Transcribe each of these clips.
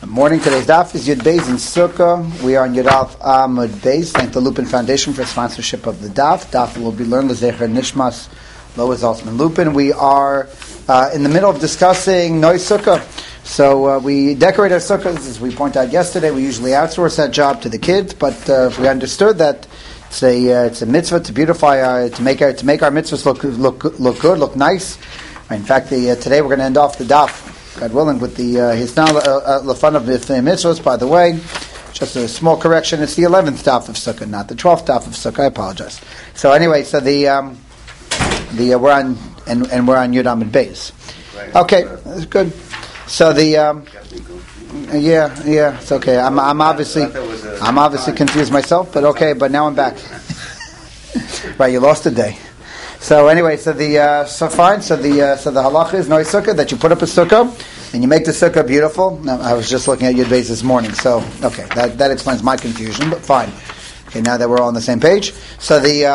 Morning. Today's daf is Yud Beis in Sukkah. We are on Yud Alf Amud Beis. Thank the Lupin Foundation for sponsorship of the daf. Daf will be learned L'Zecher Nishmas Lois Zaltzman Lupin. We are in the middle of discussing Noi Sukkah. So we decorate our sukkahs, as we pointed out yesterday. We usually outsource that job to the kids, but we understood that it's a mitzvah to beautify, to make our mitzvahs look good, look nice. In fact, today we're going to end off the daf, God willing, with the Hisna Lefan of the mitzvahs. By the way, just a small correction: it's the 11th daf of Sukkah, not the 12th daf of Sukkah. I apologize. So anyway, so we're on Yud Amud Beis. Okay, that's good. So it's okay. I'm obviously confused myself, but okay. But now I'm back. Right, you lost a day. So anyway, so the halacha is Noi Sukkah, that you put up a sukkah and you make the sukkah beautiful. Now, I was just looking at Yud Beis this morning, so okay, that explains my confusion, but fine. Okay, now that we're all on the same page. You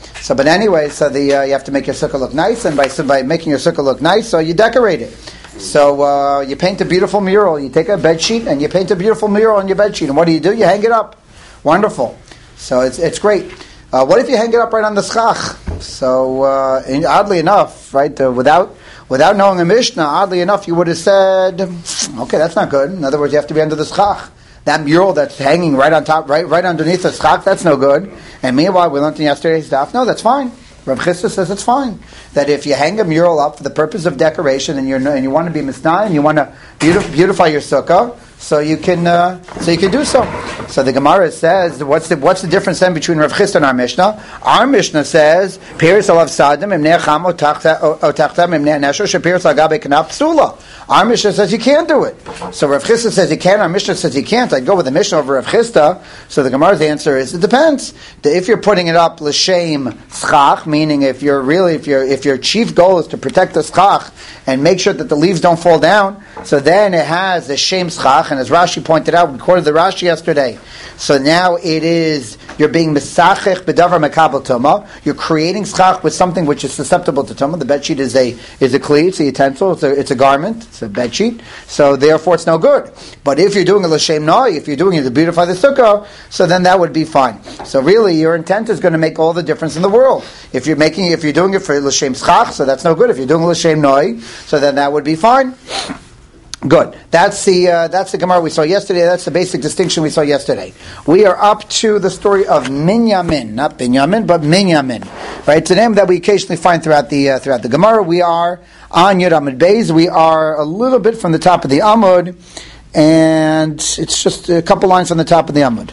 have to make your sukkah look nice, and by making your sukkah look nice, so you decorate it. So you paint a beautiful mural. You take a bed sheet and you paint a beautiful mural on your bed sheet. And what do? You hang it up. Wonderful. So it's great. What if you hang it up right on the schach? So oddly enough, right, without knowing a Mishnah, oddly enough, you would have said, okay, that's not good. In other words, you have to be under the schach. That mural that's hanging right on top, right underneath the schach, that's no good. And meanwhile, we learned in yesterday's daf, no, that's fine. Rav Chisda says it's fine. That if you hang a mural up for the purpose of decoration and you want to be misnah and you want to beautify your sukkah, so you can do so. So the Gemara says, what's the difference then between Rav Chisda and our Mishnah? Our Mishnah says, Piris alav sadim imnei cham o tachtam imnei nesho shepiris agabe kanaf psula. Our Mishnah says you can't do it. So Rav Chisda says you can. Our Mishnah says you can't. I'd go with the Mishnah over Rav Chisda. So the Gemara's answer is it depends. If you're putting it up l'shem schach, meaning if your chief goal is to protect the schach and make sure that the leaves don't fall down, so then it has the shem schach, and as Rashi pointed out, we quoted the Rashi yesterday. So now you're being misachech bedavar makabel tumah. You're creating schach with something which is susceptible to tumah. The bedsheet is a kli, it's a utensil, it's a garment, it's a bedsheet. So therefore, it's no good. But if you're doing it l'shem noi, if you're doing it to beautify the sukkah, so then that would be fine. So really, your intent is going to make all the difference in the world. If you're doing it for l'shem schach, so that's no good. If you're doing l'shem noi, so then that would be fine. Good. That's the Gemara we saw yesterday. That's the basic distinction we saw yesterday. We are up to the story of Minyamin, not Binyamin, but Minyamin. Right? It's a name that we occasionally find throughout the Gemara. We are on Yud Amud Beis. We are a little bit from the top of the Amud, and it's just a couple lines from the top of the Amud.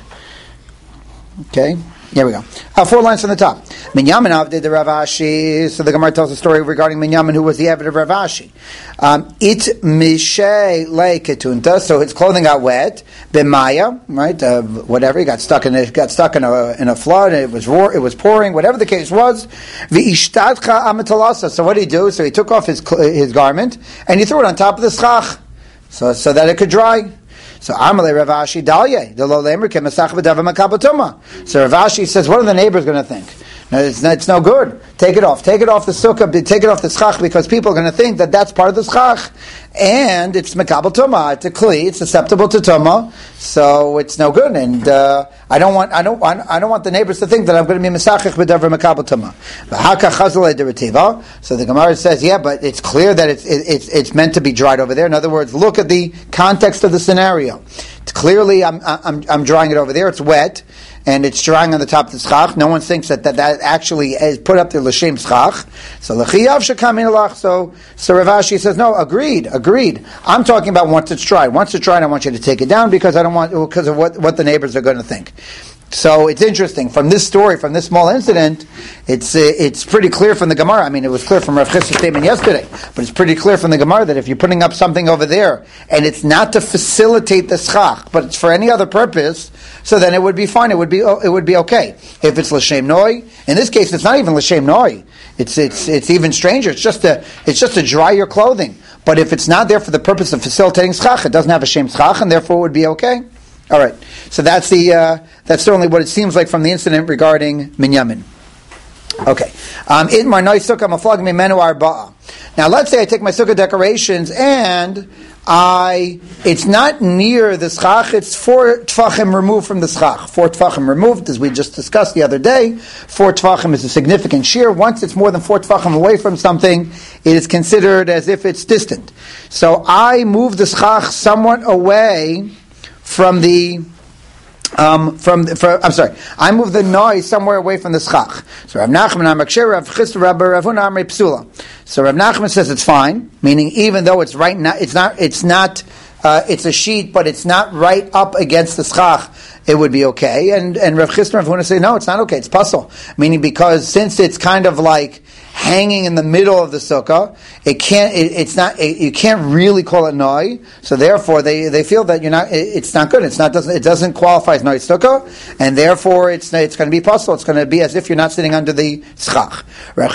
Okay. Here we go. 4 lines from the top. Minyamin avdei the Rav Ashi. So the Gemara tells a story regarding Minyamin, who was the Eved of Rav Ashi. It mishay leiketunta. So his clothing got wet. B'maya, right? Whatever. He got stuck in a flood. It was pouring. Whatever the case was. V'ishtadcha amatalasa. So what did he do? So he took off his garment and he threw it on top of the schach, so that it could dry. So Amalei Rav Ashi Dalye the lo lemer kemasach b'davar makabel tumah. So Rav Ashi says, what are the neighbors going to think? No, it's no good. Take it off the sukkah. Take it off the schach, because people are going to think that that's part of the schach, and it's makabel tumah. It's a kli. It's susceptible to tumah, so it's no good. And I don't want the neighbors to think that I'm going to be mesachich b'davar makabel tumah. So the Gemara says, yeah, but it's clear that it's meant to be dried over there. In other words, look at the context of the scenario. It's clearly I'm drying it over there. It's wet. And it's drying on the top of the schach. No one thinks that actually is put up there l'shem schach. So l'chiyav shekam min alach. So Rav Ashi says, no, agreed. I'm talking about once it's dried. Once it's dried, I want you to take it down because of what the neighbors are going to think. So it's interesting. From this story, from this small incident, it's pretty clear from the Gemara. I mean, it was clear from Rav Chisda's statement yesterday, but it's pretty clear from the Gemara that if you're putting up something over there, and it's not to facilitate the schach, but it's for any other purpose, so then it would be fine. It would be okay. If it's l'shem noi, in this case, it's not even l'shem noi. It's even stranger. It's just to dry your clothing. But if it's not there for the purpose of facilitating schach, it doesn't have a shem schach, and therefore it would be okay. All right, so that's certainly what it seems like from the incident regarding Minyamin. Okay. Now let's say I take my sukkah decorations and it's not near the schach, it's 4 tfachim removed from the schach. 4 tfachim removed, as we just discussed the other day. 4 tfachim is a significant shear. Once it's more than 4 tfachim away from something, it is considered as if it's distant. So I move the schach somewhat away from the I move the noise somewhere away from the schach. So Rav Nachman Amakshir, Rav Chisda, Rav Ravuna Amrei Psula. So Rav Nachman says it's fine, meaning even though it's right now, it's a sheet, but it's not right up against the schach, it would be okay. And Rav Chisda and Rav Ravuna say no, it's not okay. It's puzzle, meaning because since it's kind of like hanging in the middle of the sukkah, you can't really call it noi, so therefore they feel that it's not good, it doesn't qualify as noi sukkah, and therefore it's going to be puzzle, it's going to be as if you're not sitting under the schach.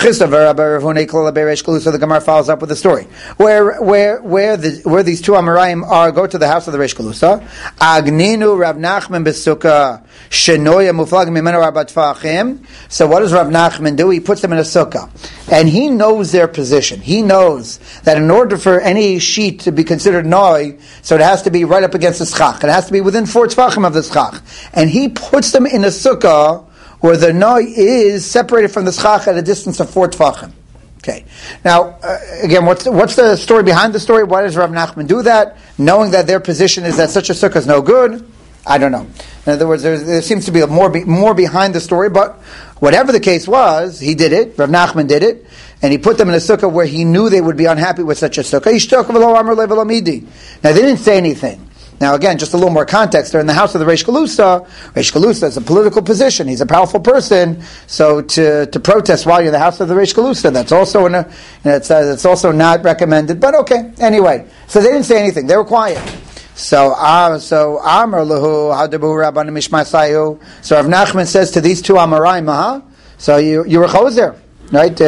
So the Gemara follows up with the story. Where these two Amoraim go to the house of the Reish Galusa, Agninu Rav Nachman b'sukkah, Shenoya muflag mimenu arba tfachim. So what does Rav Nachman do? He puts them in a sukkah. And he knows their position. He knows that in order for any sheet to be considered noi, so it has to be right up against the schach. It has to be within 4 tfachim of the schach. And he puts them in a sukkah where the noi is separated from the schach at a distance of 4 tfachim. Okay. Now, again, what's the story behind the story? Why does Rav Nachman do that? Knowing that their position is that such a sukkah is no good? I don't know. In other words, there seems to be more behind the story, but whatever the case was, he did it. Rav Nachman did it, and he put them in a sukkah where he knew they would be unhappy with such a sukkah. Now, they didn't say anything. Now, again, just a little more context. They're in the house of the Reish Galusa. Reish Galusa is a political position. He's a powerful person. So to protest while you're in the house of the Reish Galusa, that's also it's also not recommended. But okay, anyway. So they didn't say anything. They were quiet. So Amar Lahu Hadabu Rabbanim Mishmasayu. So Rav Nachman says to these two Amoraim, so you were choser, right?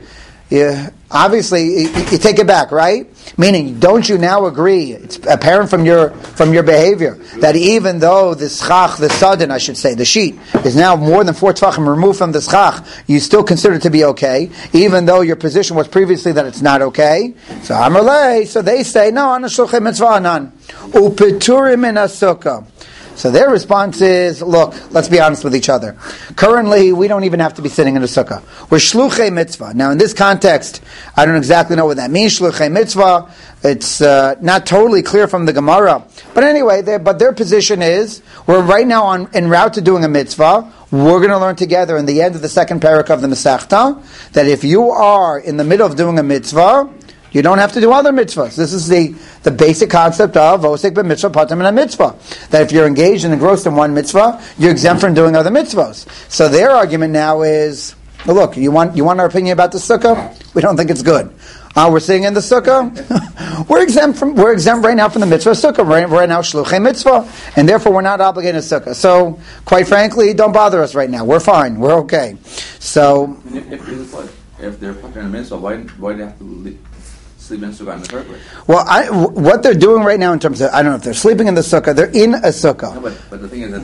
Obviously, you take it back, right? Meaning, don't you now agree? It's apparent from your behavior that even though the schach, the sadin, I should say, the sheet is now more than 4 tefachim removed from the schach, you still consider it to be okay, even though your position was previously that it's not okay. So Amarle, so they say, no, ana shulchay mitzvah anan upeturim in asukah. So their response is, look, let's be honest with each other. Currently, we don't even have to be sitting in a sukkah. We're shluchei mitzvah. Now, in this context, I don't exactly know what that means, shluchei mitzvah. It's not totally clear from the Gemara. But anyway, their position is, we're right now en route to doing a mitzvah. We're going to learn together in the end of the second parak of the Masechta, that if you are in the middle of doing a mitzvah, you don't have to do other mitzvahs. This is the basic concept of osek b'mitzvah patam min mitzvah. That if you're engaged and engrossed in one mitzvah, you're exempt from doing other mitzvahs. So their argument now is, well, look, you want our opinion about the sukkah? We don't think it's good. We're sitting in the sukkah. We're exempt right now from the mitzvah sukkah. Right now shluchei mitzvah, and therefore we're not obligated to sukkah. So, quite frankly, don't bother us right now. We're fine. We're okay. So, if they're put in a mitzvah, why do they have to sleep in sukkah in the first place? Well, what they're doing right now in terms of, I don't know if they're sleeping in the sukkah, they're in a sukkah. No, but the thing is that,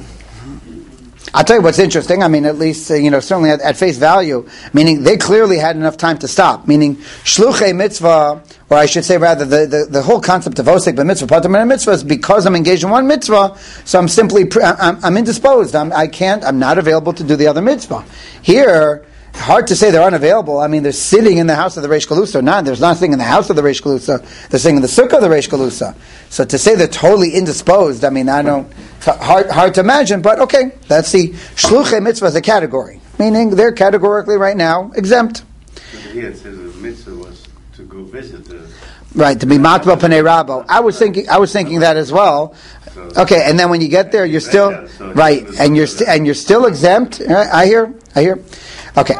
I'll tell you what's interesting. I mean, at least, certainly at face value, meaning they clearly had enough time to stop. Meaning, shluchei mitzvah, or I should say rather, the whole concept of osek b'mitzvah, patam min mitzvah, is because I'm engaged in one mitzvah, so I'm simply, I'm indisposed. I'm not available to do the other mitzvah. Here, hard to say they're unavailable. I mean, they're sitting in the house of the Reish Galusa. There's nothing in the house of the Reish Galusa. They're sitting in the sukkah of the Reish Galusa. So to say they're totally indisposed, I mean, hard to imagine, but okay, that's the shluchei mitzvah as a category. Meaning they're categorically right now exempt. Here it says the mitzvah was to go visit the... Right, to be matbel panei rabo. I was thinking that as well. Okay, and then when you get there, you're still... Right, and you're still exempt. I hear. Okay.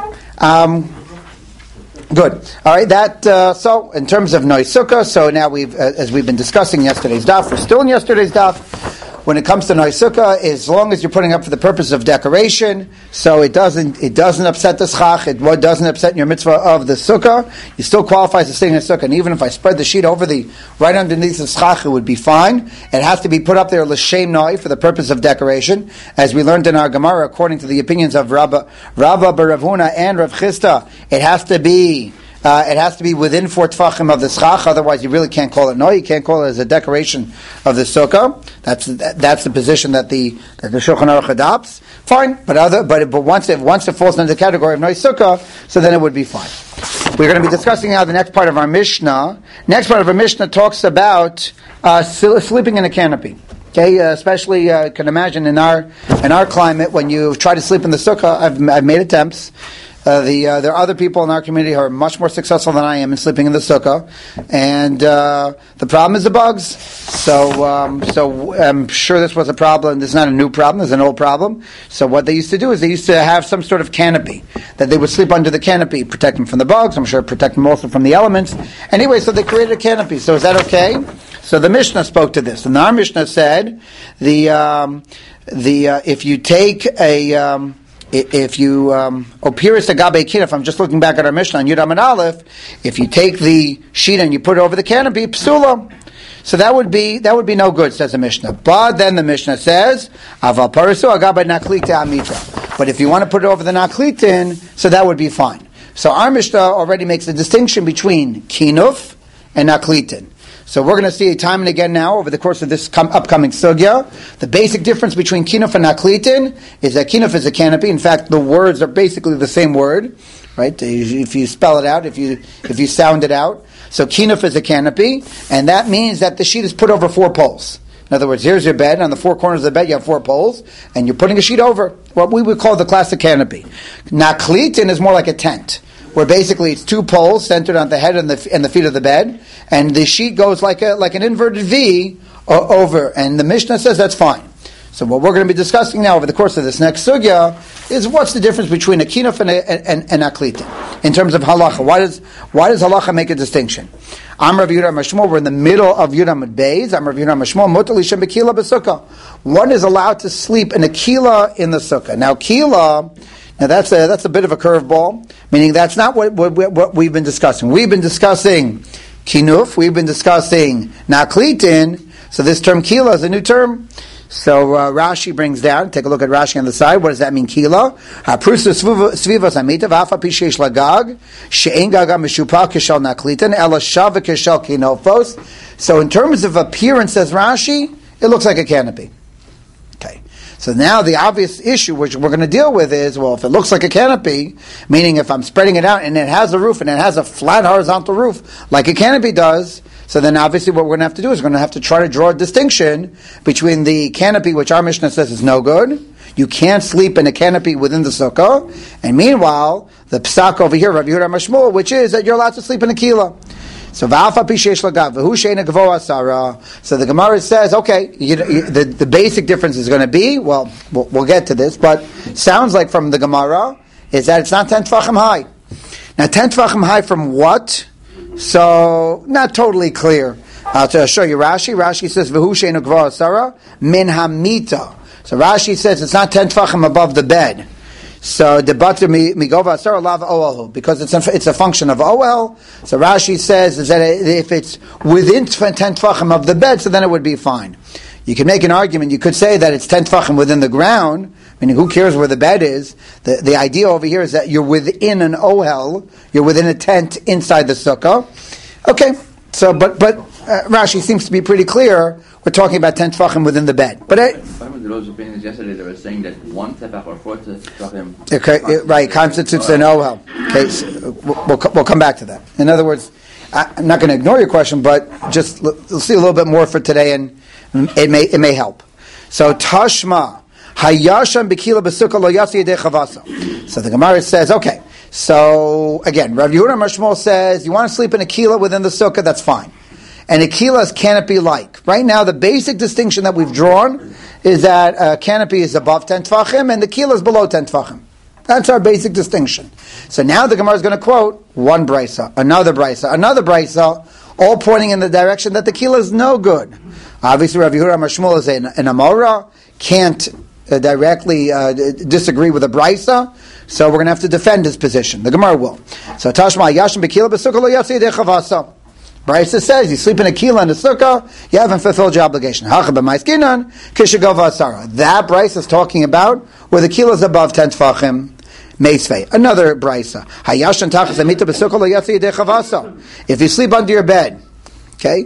Good. All right. So in terms of Noy Sukkah, so now as we've been discussing yesterday's daf, we're still in yesterday's daf. When it comes to Noy Sukkah, as long as you're putting up for the purpose of decoration, so it doesn't upset the schach, it doesn't upset your mitzvah of the sukkah, you still qualify as sitting in a sukkah. And even if I spread the sheet over right underneath the schach, it would be fine. It has to be put up there l'shem noi for the purpose of decoration, as we learned in our Gemara, according to the opinions of Rabba Bar Ravuna and Rav Chisda. It has to be It has to be within 4 tefachim of the schach, otherwise you really can't call it no. You can't call it as a decoration of the sukkah. That's the position that the Shulchan Aruch adopts. Fine, but once it falls into the category of no sukkah, so then it would be fine. We're going to be discussing now the next part of our Mishnah. Next part of our Mishnah talks about sleeping in a canopy. Okay, especially you can imagine in our climate when you try to sleep in the sukkah. I've made attempts. There are other people in our community who are much more successful than I am in sleeping in the sukkah, and the problem is the bugs. So I'm sure this was a problem. This is not a new problem. It's an old problem. So what they used to do is they used to have some sort of canopy that they would sleep under the canopy, protect them from the bugs. I'm sure protect them also from the elements. Anyway, so they created a canopy. So is that okay? So the Mishnah spoke to this, and our Mishnah said if you take a if you opiris agabe kinaf, I'm just looking back at our Mishnah on Yud Amud Aleph. If you take the sheet and you put it over the canopy, psula. So that would be no good, says the Mishnah. But then the Mishnah says, aval parisu agabe naklita amitra. But if you want to put it over the naklitin, so that would be fine. So our Mishnah already makes a distinction between kinuf and naklitin. So we're going to see time and again now over the course of this upcoming sugya. The basic difference between kinuf and naklitin is that kinuf is a canopy. In fact, the words are basically the same word, right? If you spell it out, if you sound it out. So kinuf is a canopy, and that means that the sheet is put over 4 poles. In other words, here's your bed. On the 4 corners of the bed, you have 4 poles, and you're putting a sheet over what we would call the classic canopy. Naklitin is more like a tent, where basically it's 2 poles centered on the head and the feet of the bed, and the sheet goes like an inverted V over, and the Mishnah says that's fine. So what we're going to be discussing now over the course of this next sugya is what's the difference between a kinuf and aklitin in terms of halacha. Why does halacha make a distinction? Amar Rav Yehuda Mashmol, we're in the middle of Yud Amud Beis. Amar Rav Yehuda Mashmol, mutar lishem b'kila b'sukkah. One is allowed to sleep in a kila in the sukkah. Now kila. Now that's a bit of a curveball, meaning that's not what we've been discussing. We've been discussing kinuf, we've been discussing naklitin, so this term kila is a new term. So Rashi brings down, take a look at Rashi on the side, what does that mean kila? Prusa svivas amita v'afa pishesh lagag, she'en gaga mishupa kishal naklitin, ela shava kishal kinofos. So in terms of appearance, says Rashi, it looks like a canopy. Okay. So now the obvious issue which we're going to deal with is, well, if it looks like a canopy, meaning if I'm spreading it out and it has a roof and it has a flat horizontal roof like a canopy does, so then obviously what we're going to have to do is we're going to have to try to draw a distinction between the canopy, which our Mishnah says is no good. You can't sleep in a canopy within the sukkah. And meanwhile, the psak over here, Rav Yehuda Mashmol, which is that you're allowed to sleep in a kila. So so the Gemara says, okay, the basic difference is going to be, well, we'll get to this, but sounds like from the Gemara is that it's not 10 tefachim high. Now 10 tefachim high from what? So not totally clear. I'll show you Rashi. Rashi says v'hu she'einu gvor asara min hamita. So Rashi says it's not 10 tefachim above the bed. So the batra migova asara lava oel, because it's a function of oel. So Rashi says is that if it's within 10 tefachim of the bed, so then it would be fine. You can make an argument. You could say that it's 10 tefachim within the ground. Meaning, who cares where the bed is? The idea over here is that you're within an ohel, you're within a tent inside the sukkah. Okay, so but Rashi seems to be pretty clear. We're talking about 10 tefachim within the bed. But those opinions yesterday, they were saying that 1 tefach or 4 tefachim. Okay, right, constitutes an ohel. Okay, so we'll come back to that. In other words, I'm not going to ignore your question, but just we'll see a little bit more for today, and it may help. So Tashma. Hayasham b'kila b'sukkah lo yatsi yedei chavasa. So the Gemara says, okay. So again, Rav Yehuda Mashmol says you want to sleep in a kila within the sukkah, that's fine. And a kila is canopy-like. Right now, the basic distinction that we've drawn is that a canopy is above 10 tefachim and the kila is below 10 tefachim. That's our basic distinction. So now the Gemara is going to quote one brisa, another brisa, all pointing in the direction that the kila is no good. Obviously, Rav Yehuda Mashmol is an Amora, can't directly disagree with a brisa, so we're going to have to defend his position. The Gemara will. So Tashma Yashim b'kila b'sukkah lo yatsi yedei chavasa. Brisa says you sleep in a kila in the sukkah, you haven't fulfilled your obligation. Hacha b'maiskinan kishagova asara. That brisa is talking about where the kila is above 10 tefachim. Meisvei. Another brisa. Hayashan tachas amita b'sukkah lo yatsi yedei chavasa. If you sleep under your bed, okay,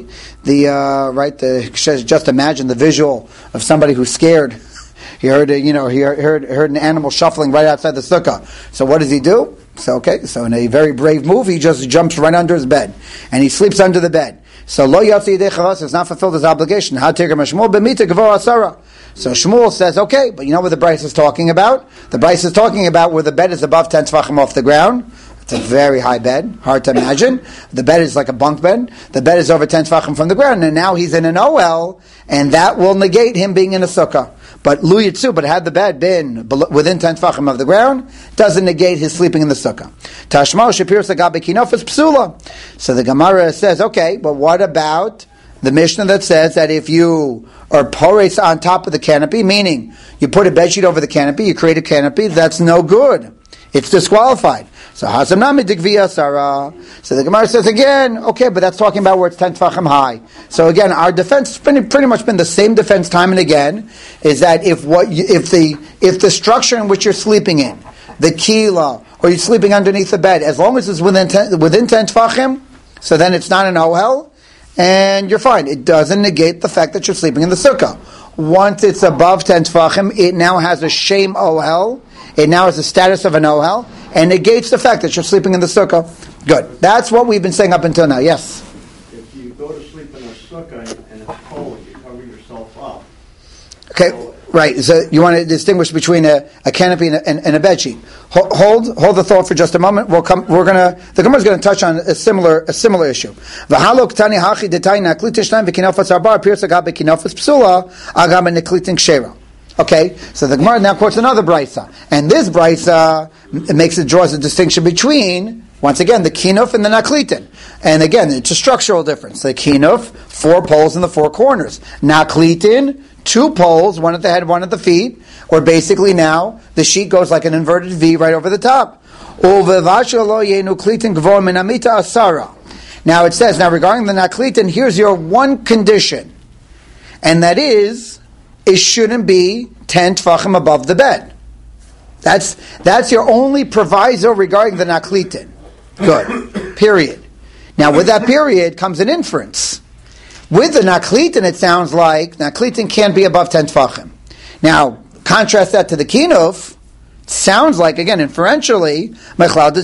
just imagine the visual of somebody who's scared. He heard an animal shuffling right outside the sukkah. So what does he do? So in a very brave move, he just jumps right under his bed and he sleeps under the bed. So lo yatsi yedei chavasa has not fulfilled his obligation. Ha tigr mashmul b'mita gvor asara. So Shmuel says, okay, but you know what the Bryce is talking about? The Bryce is talking about where the bed is above 10 tefachim off the ground. It's a very high bed, hard to imagine. The bed is like a bunk bed. The bed is over 10 tefachim from the ground, and now he's in an OL, and that will negate him being in a sukkah. But Lu Yitzu, but had the bed been within 10 tefachim of the ground, doesn't negate his sleeping in the sukkah. Tashma Shapir Sagabe Kinofis Psula. So the Gemara says, okay, but what about the Mishnah that says that if you are pores on top of the canopy, meaning you put a bedsheet over the canopy, you create a canopy, that's no good. It's disqualified. So Hazamnami Digviya Sarah. So the Gemara says again, okay, but that's talking about where it's 10 tefachim high. So again, our defense has pretty much been the same defense time and again, is that if the structure in which you're sleeping in, the kila, or you're sleeping underneath the bed, as long as it's within 10 tefachim, so then it's not an ohel, and you're fine. It doesn't negate the fact that you're sleeping in the sukkah. Once it's above 10 tefachim, it now has a shame ohel. It now has the status of an ohel, and negates the fact that you're sleeping in the sukkah. Good. That's what we've been saying up until now. Yes? If you go to sleep in a sukkah and it's cold, you cover yourself up. Okay, right. So you want to distinguish between a canopy and a bedsheet. Hold the thought for just a moment. The Gemara is going to touch on a similar issue. Okay, so the Gemara now quotes another brisa, and this brisa draws a distinction between, once again, the kinuf and the naklitin. And again, it's a structural difference. The kinuf, 4 poles in the 4 corners. Naklitin, 2 poles, one at the head, one at the feet, or basically now the sheet goes like an inverted V right over the top. Now it says, now regarding the naklitin, here's your one condition, and that is, it shouldn't be 10 tefachim above the bed. That's your only proviso regarding the naklitin. Good. Period. Now with that period comes an inference. With the naklitin, it sounds like naklitin can't be above 10 tefachim. Now, contrast that to the kinuf. Sounds like, again, inferentially, so by the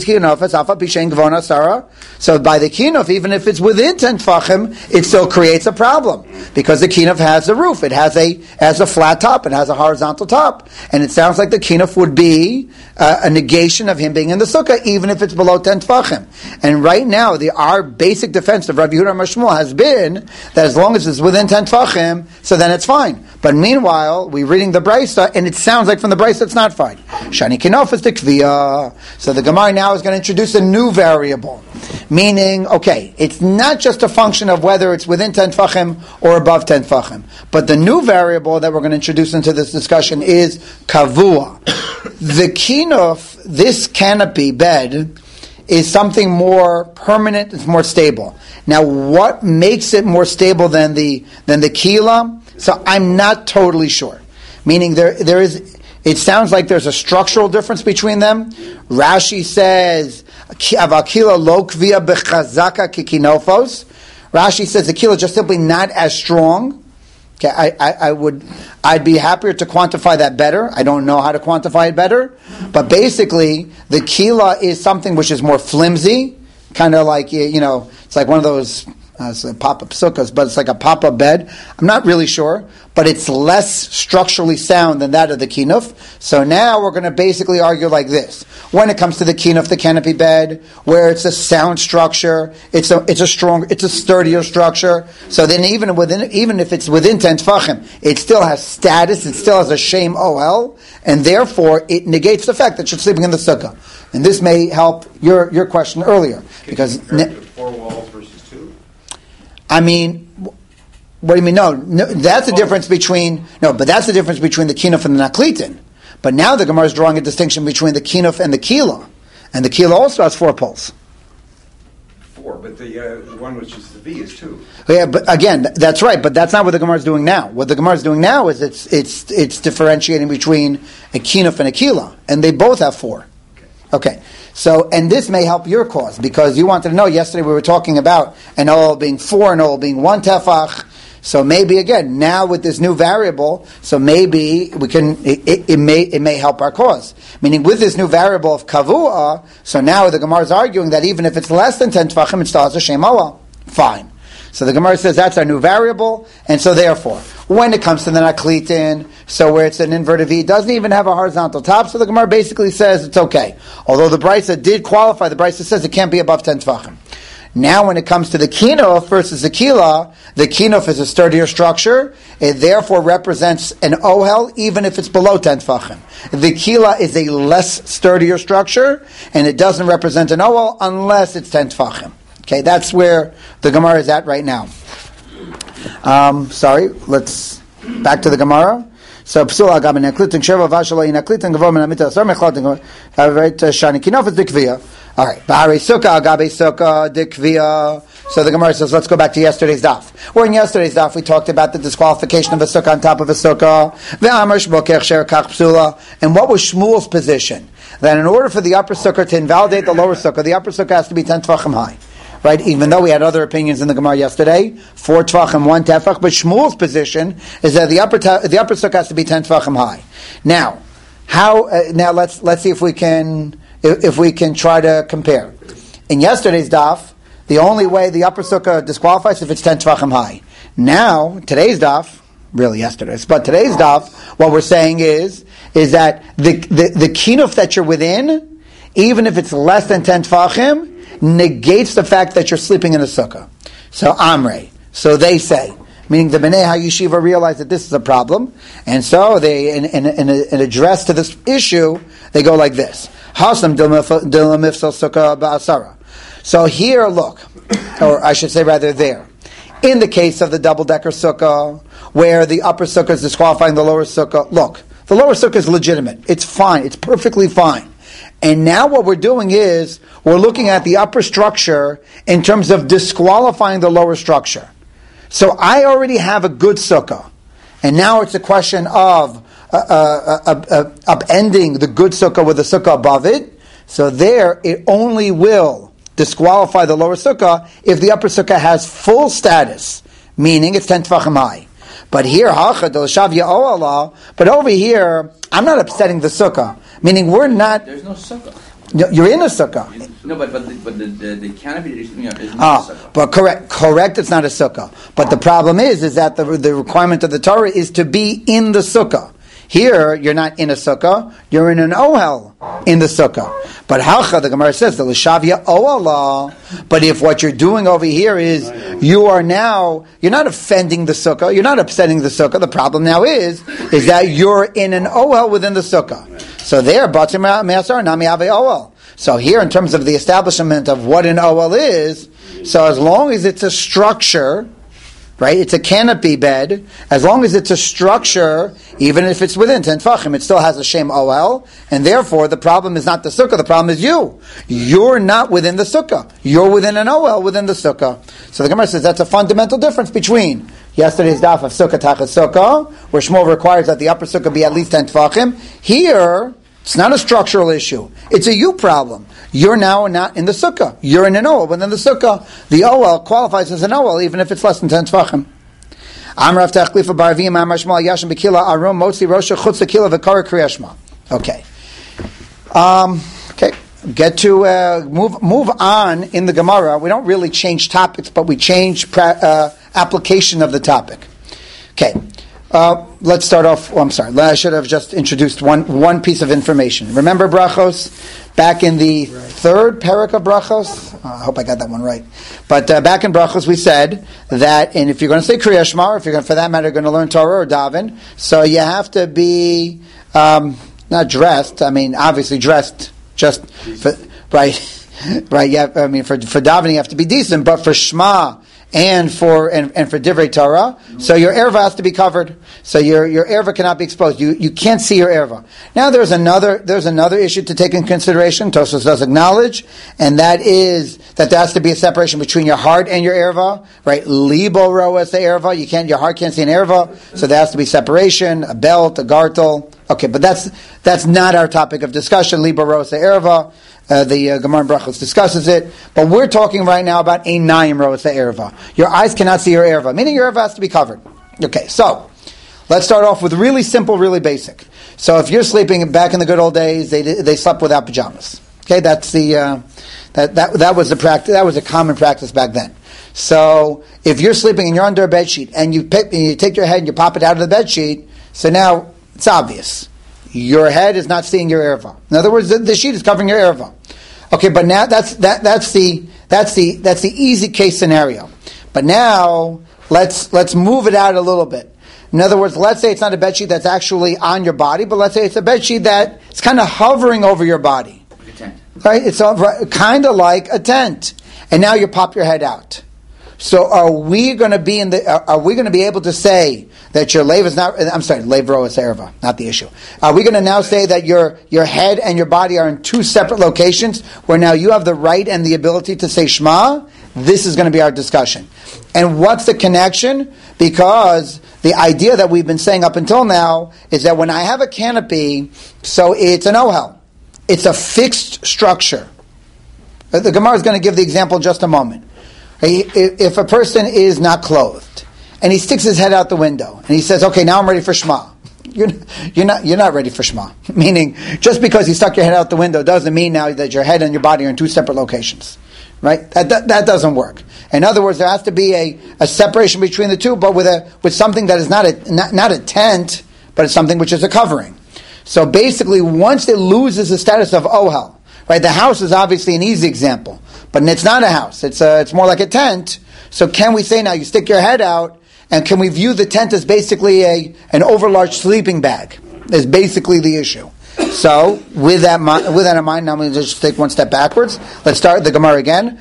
kinuf, even if it's within 10 tefachim, it still creates a problem. Because the kinuf has a roof, it has a flat top, it has a horizontal top. And it sounds like the kinuf would be a negation of him being in the sukkah, even if it's below 10 tefachim. And right now, our basic defense of Rabbi Yehuda Mashmuel has been that as long as it's within 10 tefachim, so then it's fine. But meanwhile, we're reading the Brisa, and it sounds like from the Brisa it's not fine. Shani Kinaf is the Kviya. So the Gemara now is going to introduce a new variable. Meaning, okay, it's not just a function of whether it's within 10 tefachim or above 10 tefachim. But the new variable that we're going to introduce into this discussion is Kavua. The Kinaf, this canopy bed, is something more permanent, it's more stable. Now, what makes it more stable than the Kila? So I'm not totally sure. Meaning there is, it sounds like there's a structural difference between them. Rashi says, Avakila lo kvia bechazaka kikinofos. Rashi says the kila is just simply not as strong. Okay, I'd be happier to quantify that better. I don't know how to quantify it better. But basically, the kila is something which is more flimsy, kind of like, it's like one of those pop-up sukkahs, but it's like a pop-up bed. I'm not really sure, but it's less structurally sound than that of the kinuf. So now we're going to basically argue like this. When it comes to the kinuf, the canopy bed, where it's a sound structure, it's a sturdier structure. So then even if it's within 10 tefachim, it still has status, it still has a shame OL, and therefore it negates the fact that you're sleeping in the sukkah. And this may help your question earlier. Because 4 walls versus 2? I mean, what do you mean? No, that's the difference between the kinuf and the naklitin. But now the Gemara is drawing a distinction between the kinuf and the kila, and the kila also has 4 poles. 4, but the one which is the V is 2. Yeah, but again, that's right. But that's not what the Gemara is doing now. What the Gemara is doing now is it's differentiating between a kinuf and a kila, and they both have 4. Okay. So, and this may help your cause, because you wanted to know, yesterday we were talking about an oil being 4, an oil being 1 tefach. So maybe again, now with this new variable, so maybe we can, it may help our cause. Meaning with this new variable of kavua, so now the Gemara is arguing that even if it's less than 10 tefachim, it still has a shem oel. Fine. So the Gemara says that's our new variable, and so therefore, when it comes to the naklitin, so where it's an inverted V, it doesn't even have a horizontal top, so the Gemara basically says it's okay. Although the Brisa did qualify, the Brisa says it can't be above 10 tefachim. Now when it comes to the kinuf versus the kila, the kinuf is a sturdier structure, it therefore represents an ohel even if it's below 10 tefachim. The kila is a less sturdier structure, and it doesn't represent an ohel unless it's 10 tefachim. Okay, that's where the Gemara is at right now. Let's back to the Gemara. So psula gam neklitin sheva vashala inaklitin gavo min amita sar mechlatin right shani kinaf is dikvia. All right, bahari sukkah agabe sukkah dikvia. So the Gemara says, let's go back to yesterday's daf. Where in yesterday's daf we talked about the disqualification of a sukkah on top of a sukkah. Ve'amar shmokech sherakach psula. And what was Shmuel's position? That in order for the upper sukkah to invalidate the lower sukkah, the upper sukkah has to be 10 tefachim high. Right, even though we had other opinions in the Gemara yesterday, 4 tefachim, 1 tefach, but Shmuel's position is that the upper sukkah has to be 10 tefachim high. Now, now let's see if we can try to compare. In yesterday's daf, the only way the upper sukkah disqualifies is if it's 10 tefachim high. Now, today's daf, really yesterday's, but today's daf, what we're saying is that the kinuf that you're within, even if it's less than 10 tefachim, negates the fact that you're sleeping in a sukkah. So Amrei. So they say, meaning the Bnei HaYeshiva realize that this is a problem, and so they, in address to this issue, they go like this: Hasam dilamifsal sukkah ba'asara. So here, look, or I should say rather there, in the case of the double-decker sukkah, where the upper sukkah is disqualifying the lower sukkah, look, the lower sukkah is legitimate. It's fine. It's perfectly fine. And now what we're doing is, we're looking at the upper structure in terms of disqualifying the lower structure. So I already have a good sukkah. And now it's a question of upending the good sukkah with the sukkah above it. So there, it only will disqualify the lower sukkah if the upper sukkah has full status, meaning it's 10 tefachim high. But here, but over here, I'm not upsetting the sukkah. Meaning we're not... There's no sukkah. No, you're in a sukkah. No, but the canopy that you're sleeping on is not a sukkah. But correct, it's not a sukkah. But the problem is that the requirement of the Torah is to be in the sukkah. Here, you're not in a sukkah, you're in an ohel in the sukkah. But halcha, the Gemara says, the l'shavya ohala. But if what you're doing over here is, you're not offending the sukkah, you're not upsetting the sukkah, the problem now is that you're in an ohel within the sukkah. So there, batim me'asar nami ave ohel. So here, in terms of the establishment of what an ohel is, so as long as it's a structure, right? It's a canopy bed. As long as it's a structure, even if it's within 10 tefachim, it still has a shem ohel, and therefore the problem is not the sukkah, the problem is you. You're not within the sukkah. You're within an ohel within the sukkah. So the Gemara says that's a fundamental difference between yesterday's daf of sukkah tachas sukkah, where Shmuel requires that the upper sukkah be at least 10 tefachim. Here, it's not a structural issue. It's a you problem. You're now not in the sukkah. You're in an ohel within the sukkah. The ohel qualifies as an ohel even if it's less than 10 tefachim. Okay. Get to move on in the Gemara. We don't really change topics, but we change application of the topic. Okay. Let's start off. I should have just introduced one piece of information. Remember brachos? Back in the third parak of brachos? I hope I got that one right. But back in brachos we said that, and if you're going to say Kriya Shema, or if you're going, for that matter, going to learn Torah or daven, so you have to be not dressed. I mean, obviously dressed just for, right. Yeah, I mean, for davening you have to be decent, but for Shema and for divrei Torah, so your erva has to be covered. So your erva cannot be exposed. You can't see your erva. Now there's another issue to take in consideration. Tosfos does acknowledge, and that is that there has to be a separation between your heart and your erva. Right? Libo roas the erva. Your heart can't see an erva, so there has to be separation. A belt, a gartel. Okay, but that's not our topic of discussion. Liba Rosa Erva, the Gemara in Brachos discusses it, but we're talking right now about a Naim Rosa Erva. Your eyes cannot see your Erva, meaning your Erva has to be covered. Okay, so let's start off with really simple, really basic. So if you're sleeping back in the good old days, they slept without pajamas. Okay, that's the that was the practice. That was a common practice back then. So if you're sleeping and you're under a bed sheet and you take your head and you pop it out of the bed sheet, so now it's obvious your head is not seeing your erva. In other words, the sheet is covering your erva. Okay, but now that's the easy case scenario. But now let's move it out a little bit. In other words, let's say it's not a bed sheet that's actually on your body, but let's say it's a bed sheet that it's kind of hovering over your body. Like a tent. Right? It's kind of like a tent. And now you pop your head out. So are we going to be able to say that your lave is not? I'm sorry, lave ro is erva, not the issue. Are we going to now say that your head and your body are in two separate locations, where now you have the right and the ability to say Shema? This is going to be our discussion. And what's the connection? Because the idea that we've been saying up until now is that when I have a canopy, so it's an ohel, it's a fixed structure. The Gemara is going to give the example in just a moment. If a person is not clothed and he sticks his head out the window and he says, "Okay, now I'm ready for Shema," you're not ready for Shema. Meaning, just because you stuck your head out the window doesn't mean now that your head and your body are in two separate locations, right? That doesn't work. In other words, there has to be a separation between the two, but with something that is not a tent, but it's something which is a covering. So basically, once it loses the status of ohel, right? The house is obviously an easy example. But it's not a house. It's more like a tent. So can we say now you stick your head out, and can we view the tent as basically an overlarge sleeping bag? Is basically the issue. So with that in mind, now I'm going to just take one step backwards. Let's start the Gemara again.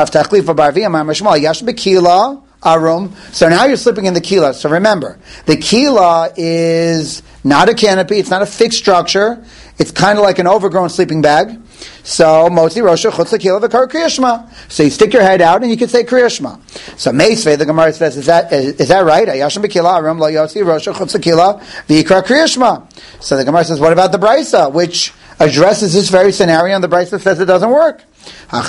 So now you're sleeping in the kila. So remember, the kila is not a canopy. It's not a fixed structure. It's kind of like an overgrown sleeping bag. So motzi rosha chutz lekila v'kar kriya shema. So you stick your head out and you can say kriya shema. So meisvei, the Gemara says, is that right? Ayashim b'kila arum lo yotzi rosha chutz lekila v'ikar kriya shema. So the Gemara says, what about the brisa, which addresses this very scenario, and the brisa says it doesn't work? So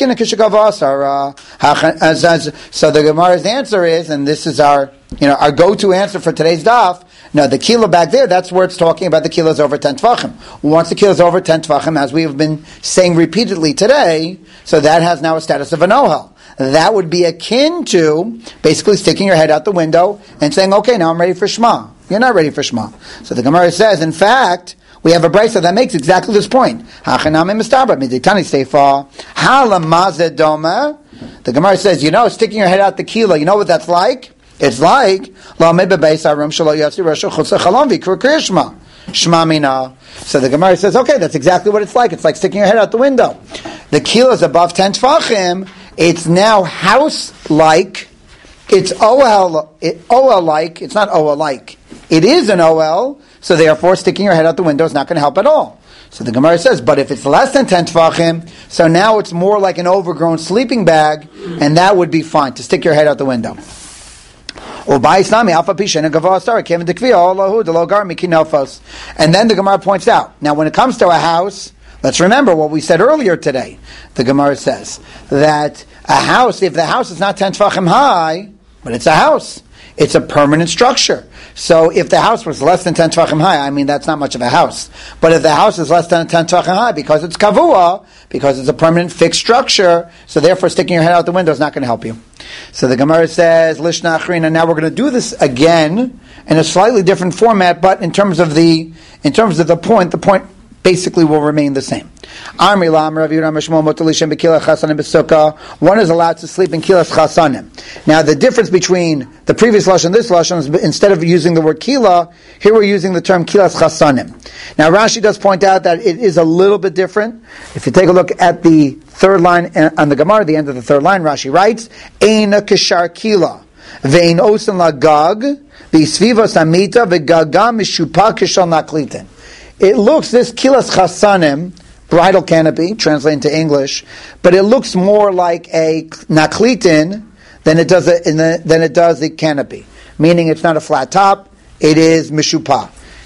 the Gemara's answer is, and this is our go-to answer for today's daf. No, the kila back there, that's where it's talking about the kila is over 10 tvachim. Once the kila is over 10 tvachim, as we have been saying repeatedly today, so that has now a status of an ohel. That would be akin to basically sticking your head out the window and saying, "Okay, now I'm ready for Shema." You're not ready for Shema. So the Gemara says, in fact, we have a brisa that makes exactly this point. The Gemara says, sticking your head out the kila, you know what that's like? It's like Shema mina. So the Gemara says, okay, that's exactly what it's like. It's like sticking your head out the window. The kila is above 10 tfachim. It's now house-like. It's OL-like. It's not OL-like. It is an OL. So therefore, sticking your head out the window is not going to help at all. So the Gemara says, but if it's less than 10 tfachim, so now it's more like an overgrown sleeping bag, and that would be fine, to stick your head out the window. And then the Gemara points out, now when it comes to a house, let's remember what we said earlier today. The Gemara says that a house, if the house is not 10 tfachim high, but it's a house, it's a permanent structure. So if the house was less than 10 tfachim high, that's not much of a house. But if the house is less than 10 tfachim high, because it's kavua, because it's a permanent fixed structure, so therefore sticking your head out the window is not going to help you. So the Gemara says, Lishna Achrina, now we're going to do this again in a slightly different format, but in terms of the point basically will remain the same. One is allowed to sleep in kilas chasanim. Now the difference between the previous lashon and this lashon is, instead of using the word kila, here we're using the term kilas chasanim. Now Rashi does point out that it is a little bit different. If you take a look at the third line on the Gemara, the end of the third line, Rashi writes, Eina kishar kila, ve'in osen lagag, v'sviva samita, v'gagam mishupa kishal naklitin. It looks, this kilas chasanim, bridal canopy, translated into English, but it looks more like a naklitin than it does the canopy. Meaning it's not a flat top, it is mishupa.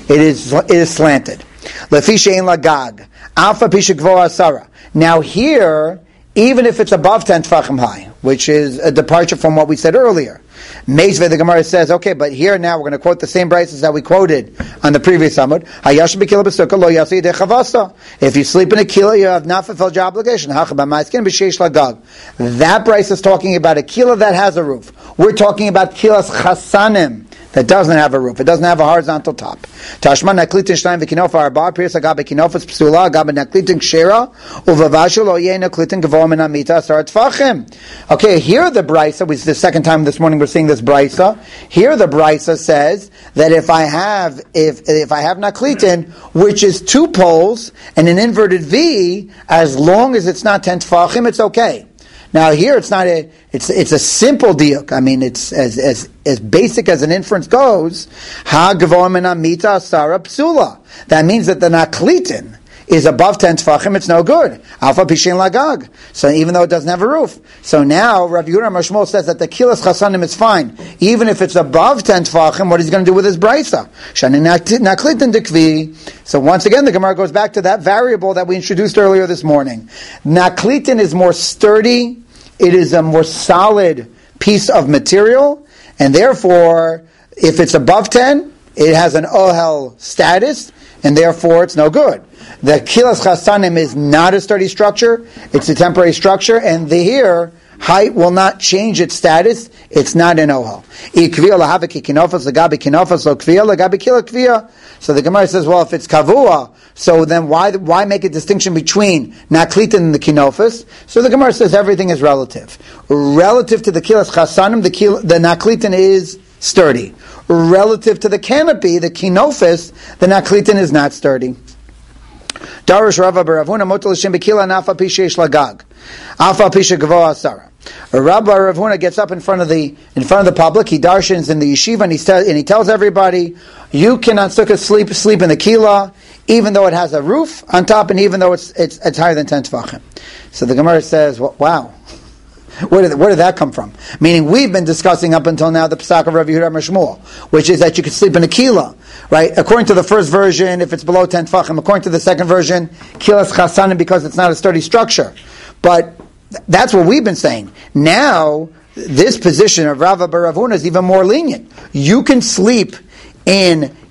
It is slanted. Lefi she'ein la gag. Alpha pisha gvoa asara. Now here, even if it's above 10 tefachim high, which is a departure from what we said earlier, Meizveh, the Gemara says, okay, but here now we're going to quote the same braces that we quoted on the previous Amud. Hayash b'kila b'sukkah lo yasi yedei chavasa. If you sleep in a kila, you have not fulfilled your obligation. Hacha b'maiskin b'sheish lagag. That brace is talking about a kila that has a roof. We're talking about kilas chasanim that doesn't have a roof. It doesn't have a horizontal top. Tashma naklitin shnayim v'kinofa arba pirs agabe kinofas psula agabe naklitin kshera uvavashu lo yeh naklitin gavoa min amita asar tfachim. Okay, here the brisa, which is the second time this morning we're seeing this brisa. Here the brisa says that if I have naklitin, which is 2 poles and an inverted V, as long as it's not 10 tfachim, it's okay. Now here it's not it's a simple diuk. I mean, it's as basic as an inference goes. Ha gavoa min amita asara psula. That means that the naklitin is above 10 tefachim, it's no good. Alpha pishin lagag. So even though it doesn't have a roof. So now Rav Yehuda Mashmol says that the kilas chasanim is fine. Even if it's above 10 tefachim, what is he going to do with his brisa? Shani naklitin dekvi. So once again, the Gemara goes back to that variable that we introduced earlier this morning. Naklitin is more sturdy. It is a more solid piece of material. And therefore, if it's above 10, it has an ohel status. And therefore, it's no good. The kilas chasanim is not a sturdy structure; it's a temporary structure, and here height will not change its status. It's not an ohel. So the Gemara says, well, if it's kavua, so then why make a distinction between naklitin and the kinofas? So the Gemara says everything is relative. Relative to the kilas chasanim, the naklitin is sturdy. Relative to the canopy, the kinofis, the naklitin is not sturdy. Darish Rava Baravuna Motel Shem Bekila Nafa Pishesh Lagag. Alpha Pisha Gavoa Asara. Rabbi Ravuna gets up in front of the public. He darshans in the yeshiva and he tells everybody, you cannot sleep in the kila, even though it has a roof on top and even though it's higher than 10 tefachim. So the Gemara says, wow. Where did that come from? Meaning we've been discussing up until now the Pesach of Rav Yehuda Mashmuel, which is that you could sleep in a kila, right? According to the first version, if it's below 10 tefachim. According to the second version, kilas chasanim because it's not a sturdy structure. But that's what we've been saying. Now, this position of Rava bar Ravuna is even more lenient. You can sleep in in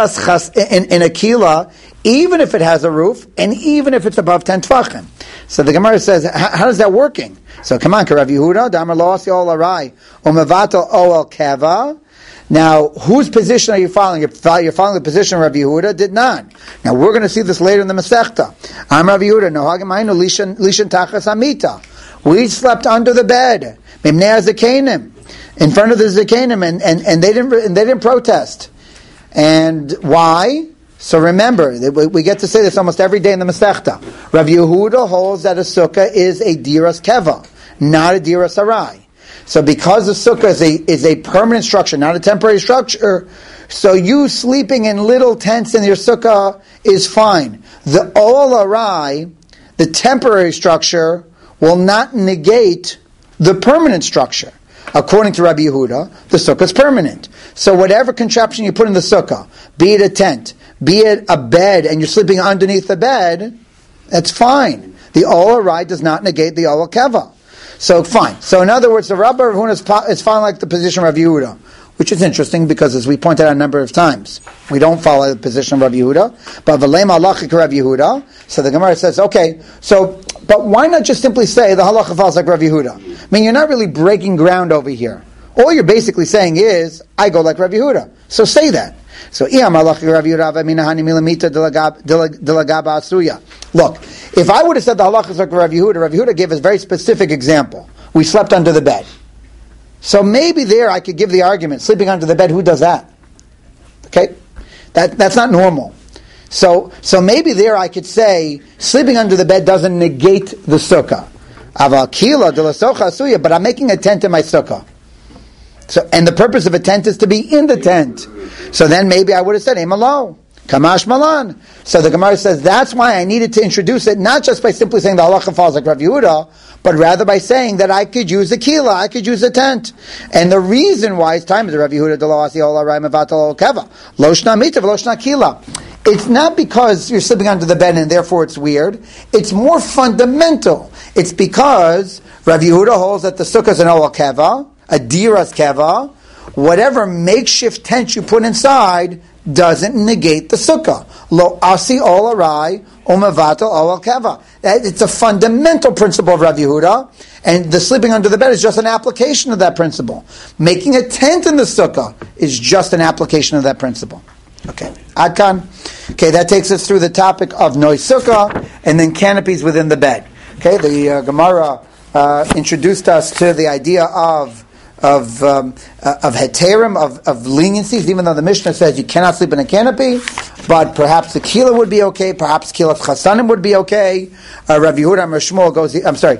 a kila even if it has a roof and even if it's above 10 tefachim. So the Gemara says, how is that working? So come on, Rav Yehuda, Damar lo asi ol arai, umevatel oel keva. Now, whose position are you following? You're following the position Rav Yehuda did not. Now, we're going to see this later in the Masechta. I'm Rav Yehuda, nohagim hainu lishan tachas amita. We slept under the bed, mimnei zakenim, in front of the zakenim, and they didn't protest. And why? So remember, we get to say this almost every day in the Masechta. Rav Yehuda holds that a sukkah is a diras keva, not a diras arai. So because the sukkah is a permanent structure, not a temporary structure, so you sleeping in little tents in your sukkah is fine. The ol arai, the temporary structure, will not negate the permanent structure. According to Rabbi Yehuda, the sukkah is permanent. So whatever contraption you put in the sukkah, be it a tent, be it a bed, and you're sleeping underneath the bed, that's fine. The ol arai does not negate the ol keva. So fine. So in other words, the Rabbi Rav Huna is following like the position of Rav Yehuda, which is interesting because, as we pointed out a number of times, we don't follow the position of Rav Yehuda, but v'leim halachik Rav Yehuda. So the Gemara says, okay, but why not just simply say the halacha follows like Rav Yehuda? I mean, you're not really breaking ground over here. All you're basically saying is, I go like Rav Yehuda. So say that. So look, if I would have said the halacha is like Rav Yehuda gave a very specific example. We slept under the bed. So maybe there I could give the argument, sleeping under the bed, who does that? Okay? That's not normal. So maybe there I could say, sleeping under the bed doesn't negate the sukkah. But I'm making a tent in my sukkah. So, and the purpose of a tent is to be in the tent. So then maybe I would have said, Amalo. Kamash Malan. So the Gemara says that's why I needed to introduce it, not just by simply saying the halacha falls like Rav Yehuda, but rather by saying that I could use a kila, I could use a tent. And the reason why it's time is Rav Yehuda Lo Asi Ola Rai Mevatel Keva Lo Shna Mitav Lo Shna Kila. It's not because you're sleeping under the bed and therefore it's weird. It's more fundamental. It's because Rav Yehuda holds that the sukkah is an Ola Keva, a diras Keva. Whatever makeshift tent you put inside doesn't negate the sukkah. Lo asi ol arai umevatel ol keva. It's a fundamental principle of Rav Yehuda, and the sleeping under the bed is just an application of that principle. Making a tent in the sukkah is just an application of that principle. Okay, Adkan. Okay, that takes us through the topic of noi sukkah and then canopies within the bed. Okay, the Gemara introduced us to the idea of heterim, of leniencies, even though the Mishnah says you cannot sleep in a canopy, but perhaps the kila would be okay, perhaps kilat chasanim would be okay. Rabbi Yehuda Amar Shmuel goes,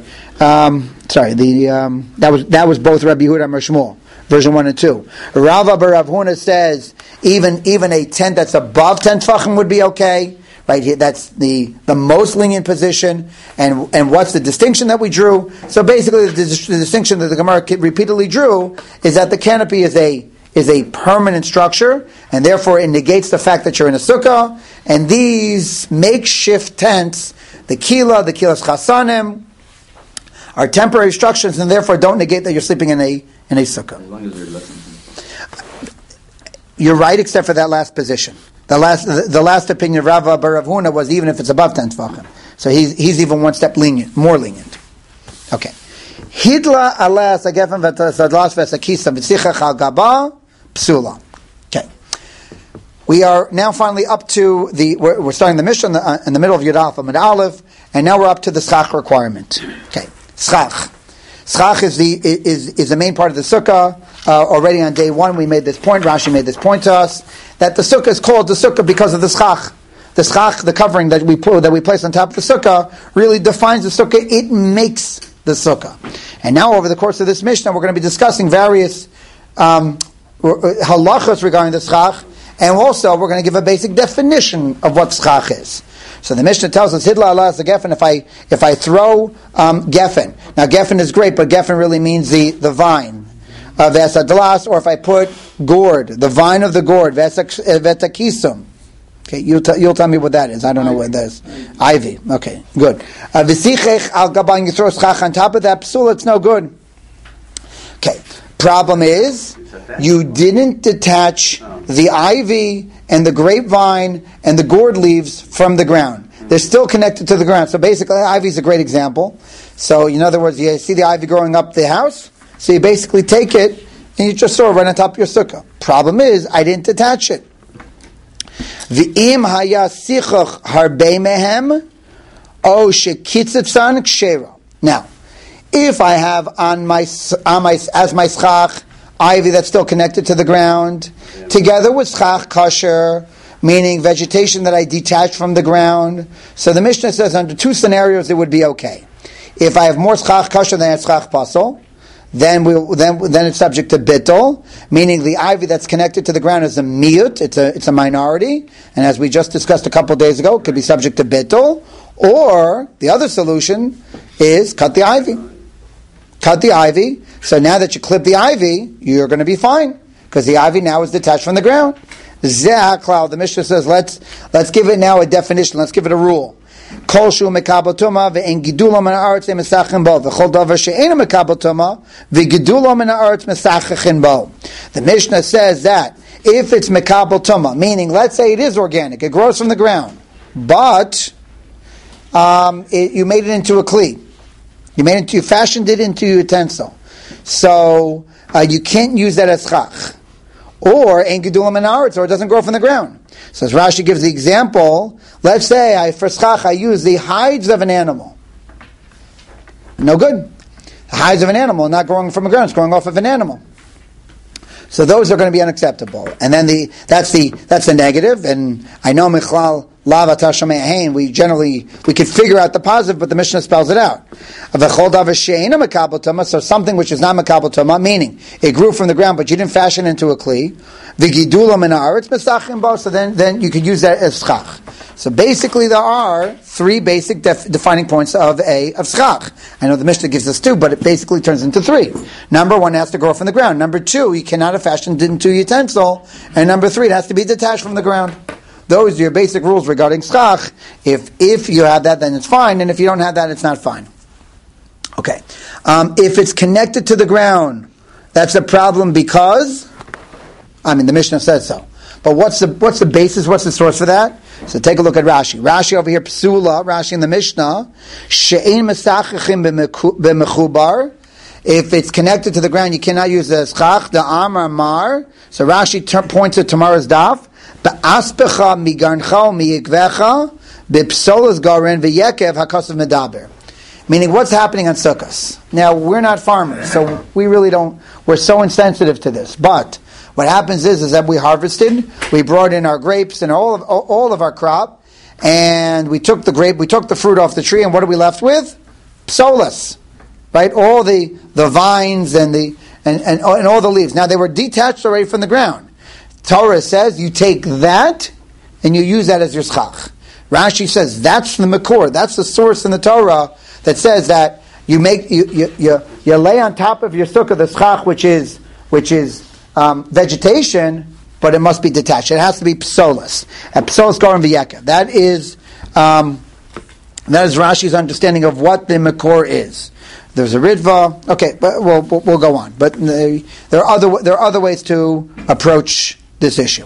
that was both Rabbi Yehuda Amar Shmuel, version 1 and 2. Rava bar Rav Huna says even a tent that's above 10 tefachim would be okay. Right here, that's the most lenient position, and what's the distinction that we drew? So basically, the distinction that the Gemara repeatedly drew is that the canopy is a permanent structure, and therefore it negates the fact that you're in a sukkah. And these makeshift tents, the kilas chasanim, are temporary structures, and therefore don't negate that you're sleeping in a sukkah. As long as they're less than You're right, except for that last position. The last opinion of Rava bar Rav Huna was even if it's above 10 tefachim. So he's even one step more lenient. Okay. Hidla alas agefen v'tadlas v'sakisam v'tzicha chal gaba psula. Okay. We are now finally up to we're starting the Mishnah in the middle of Yud Alpha Mid Aleph, and now we're up to the schach requirement. Okay. Schach. Schach is the main part of the sukkah. Already on day 1 we made this point, Rashi made this point to us, that the sukkah is called the sukkah because of the schach. The schach, the covering that we place on top of the sukkah, really defines the sukkah. It makes the sukkah. And now over the course of this Mishnah we're going to be discussing various halachas regarding the schach, and also we're going to give a basic definition of what schach is. So the Mishnah tells us, Hidla alas the geffen, if I throw geffen. Now geffen is great, but geffen really means the vine. Vesadlas, or if I put gourd, the vine of the gourd, vetakisum. Okay, you'll tell me what that is. I don't know what that is. Ivy. Okay, good. V'sichech al gaban, you throw schach on top of that psul, it's no good. Okay, problem is, you didn't detach the ivy and the grapevine and the gourd leaves from the ground. They're still connected to the ground. So basically, ivy is a great example. So in other words, you see the ivy growing up the house, so you basically take it and you just throw it right on top of your sukkah. Problem is, I didn't attach it. V'im haya sichach harbei mehem o shekitzitsan kshera. Now, if I have as my schach ivy that's still connected to the ground, together with schach kosher, meaning vegetation that I detached from the ground, so the Mishnah says under 2 scenarios it would be okay. If I have more schach kosher than schach pasol, then it's subject to bittul, meaning the ivy that's connected to the ground is a miyut, it's a minority, and as we just discussed a couple of days ago, it could be subject to bittul, or the other solution is cut the ivy. Cut the ivy, so now that you clip the ivy, you're going to be fine, because the ivy now is detached from the ground. The Mishnah says, let's give it now a definition, let's give it a rule. Kol shu mekabel tuma ve'en gidulo min haaretz mesachin bo v'chol davar she'eino mekabel tuma ve'gidulo min haaretz mesachin bo. The Mishnah says that if it's mekabel tuma, meaning let's say it is organic, it grows from the ground, but you made it into a kli, you fashioned it into a utensil, so you can't use that as schach. Or ein gedulam min haaretz, or it doesn't grow from the ground. So as Rashi gives the example, let's say for schach I use the hides of an animal. No good. The hides of an animal are not growing from the ground; it's growing off of an animal. So those are going to be unacceptable. And then that's the negative. And I know Michlal lav atah shomei hein, we could figure out the positive, but the Mishnah spells it out. V'chol davar she'eina mekabel tuma, so something which is not mekabel tuma, meaning it grew from the ground, but you didn't fashion into a kli. V'gidula min haaretz mesachim bo, so then you could use that as schach. So basically, there are three basic defining points of schach. I know the Mishnah gives us two, but it basically turns into three. Number one, it has to grow from the ground. Number two, you cannot have fashioned into a utensil. And number three, it has to be detached from the ground. Those are your basic rules regarding schach. If you have that, then it's fine, and if you don't have that, it's not fine. Okay. If it's connected to the ground, that's a problem because, the Mishnah says so. But what's the basis? What's the source for that? So take a look at Rashi. Rashi over here, Psula, Rashi in the Mishnah, She'ein mesachachim b'mechubar. If it's connected to the ground, you cannot use the schach, the amar mar. So Rashi points to tomorrow's daf. Ba'aspecha migarncha miyikvecha b'psolas garin v'yekev hakasav medaber. Meaning, what's happening on Sukkos? Now, we're not farmers, so we really don't. We're so insensitive to this, but what happens is that we harvested, we brought in our grapes and all of our crop, and we took the fruit off the tree, and what are we left with? Psolas, right? All the vines and all the leaves. Now they were detached already from the ground. Torah says you take that and you use that as your schach. Rashi says that's the makor, that's the source in the Torah that says that you lay on top of your sukkah the schach, which is vegetation, but it must be detached. It has to be psolas. And psolas garin v'yeka. That is Rashi's understanding of what the makor is. There's a ritva. Okay, but we'll go on. But there are other ways to approach this issue.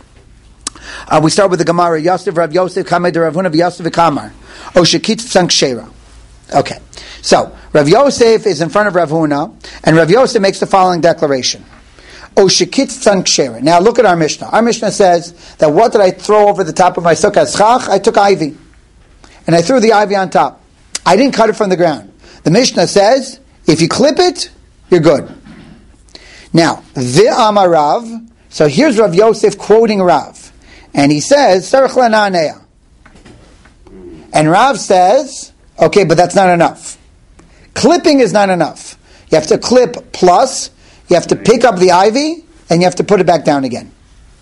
We start with the Gemara. Yosef Rav Yosef Kamed Rav Huna v'Yosef v'Kamar Oshekit Tzank. Okay, so Rav Yosef is in front of Rav Huna, and Rav Yosef makes the following declaration. Now look at our Mishnah. Our Mishnah says that what did I throw over the top of my sukkah as schach? I took ivy. And I threw the ivy on top. I didn't cut it from the ground. The Mishnah says, if you clip it, you're good. Now, V'amar Rav, so here's Rav Yosef quoting Rav. And he says, Sarach lana'anea. And Rav says, okay, but that's not enough. Clipping is not enough. You have to clip plus, you have to pick up the ivy, and you have to put it back down again.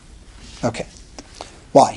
Okay. Why?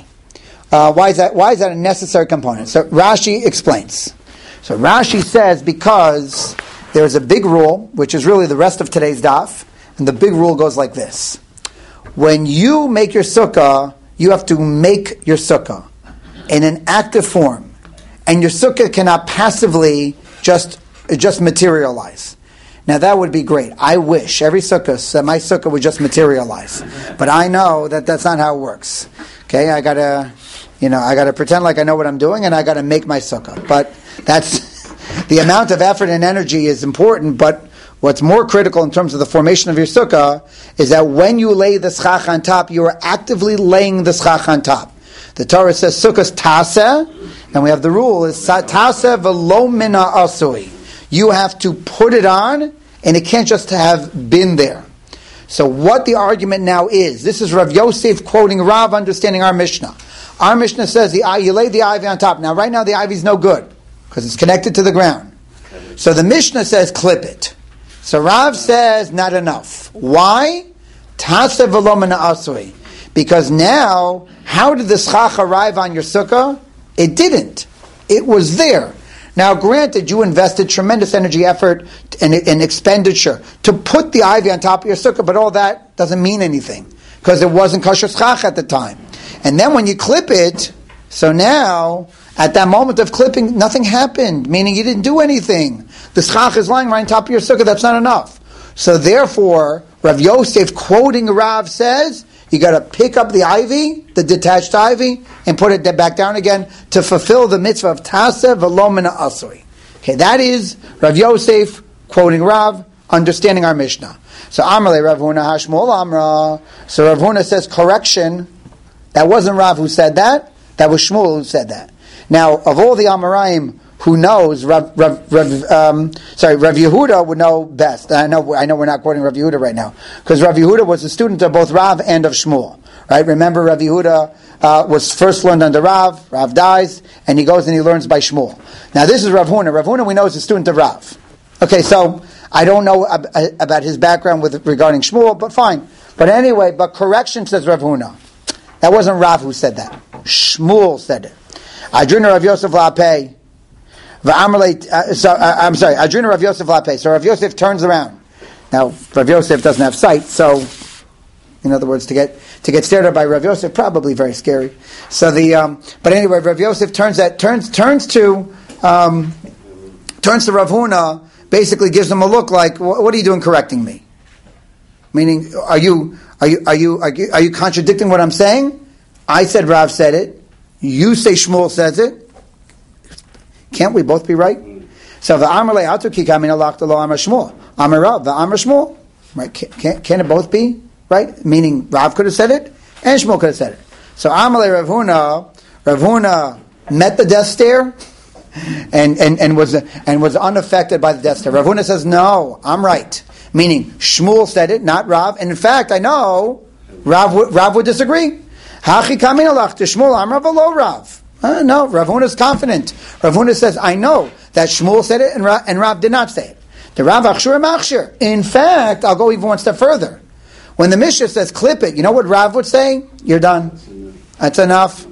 Why is that a necessary component? So Rashi explains. So Rashi says because there's a big rule, which is really the rest of today's daf, and the big rule goes like this. When you make your sukkah, you have to make your sukkah in an active form. And your sukkah cannot passively just materialize. Now that would be great. I wish every sukkah, my sukkah would just materialize. But I know that that's not how it works. Okay, I gotta pretend like I know what I'm doing, and I gotta make my sukkah. But that's the amount of effort and energy is important. But what's more critical in terms of the formation of your sukkah is that when you lay the schach on top, you are actively laying the schach on top. The Torah says sukkah's taseh, and we have the rule is taseh v'lo mina asui. You have to put it on, and it can't just have been there. So what the argument now is, this is Rav Yosef quoting Rav, understanding our Mishnah. Our Mishnah says you lay the ivy on top. Now right now the ivy's no good, because it's connected to the ground. So the Mishnah says clip it. So Rav says not enough. Why? Taseh v'lo mina asui. Because now, how did the schach arrive on your sukkah? It didn't. It was there. Now, granted, you invested tremendous energy, effort, and expenditure to put the ivy on top of your sukkah, but all that doesn't mean anything because it wasn't kosher schach at the time. And then when you clip it, so now, at that moment of clipping, nothing happened, meaning you didn't do anything. The schach is lying right on top of your sukkah, that's not enough. So therefore, Rav Yosef, quoting Rav, says, you got to pick up the ivy, the detached ivy, and put it back down again to fulfill the mitzvah of taseh v'lo mina asui. Okay, that is Rav Yosef quoting Rav, understanding our Mishnah. So Amrle Rav Huna Hashmol Amra. So Rav Huna says correction. That wasn't Rav who said that. That was Shmuel who said that. Now, of all the Amoraim who knows, Rav Yehuda would know best. I know we're not quoting Rav Yehuda right now, because Rav Yehuda was a student of both Rav and of Shmuel. Right? Remember, Rav Yehuda was first learned under Rav. Rav dies, and he goes and he learns by Shmuel. Now, this is Rav Huna. Rav Huna, we know, is a student of Rav. Okay, so I don't know about his background regarding Shmuel, but fine. But anyway, but correction, says Rav Huna. That wasn't Rav who said that. Shmuel said it. Adrina Rav Yosef Lapei. I'm sorry. Adrina Rav Yosef Lapei. So Rav Yosef turns around. Now Rav Yosef doesn't have sight, so in other words, to get stared at by Rav Yosef, probably very scary. So but anyway, Rav Yosef turns to Rav Huna, basically gives him a look like, "What are you doing, correcting me?" Meaning, are you contradicting what I'm saying? I said Rav said it. You say Shmuel says it. Can't we both be right? So the Amar le'atu ki kamina lachta lo Amar Shmuel. Amar Rav, the Amar Shmuel. Right? Can it both be right? Meaning Rav could have said it and Shmuel could have said it. So Amar le Rav Huna met the death stare and was unaffected by the death stare. Rav Huna says, no, I'm right. Meaning Shmuel said it, not Rav. And in fact, I know Rav would disagree. Hachi kamina lachta Shmuel Amar v'lo Rav. No, Rav Huna is confident. Rav Huna says, I know that Shmuel said it and Rav did not say it. The Rav Achshur Machshir. In fact, I'll go even one step further. When the Mishnah says clip it, you know what Rav would say? You're done. That's enough.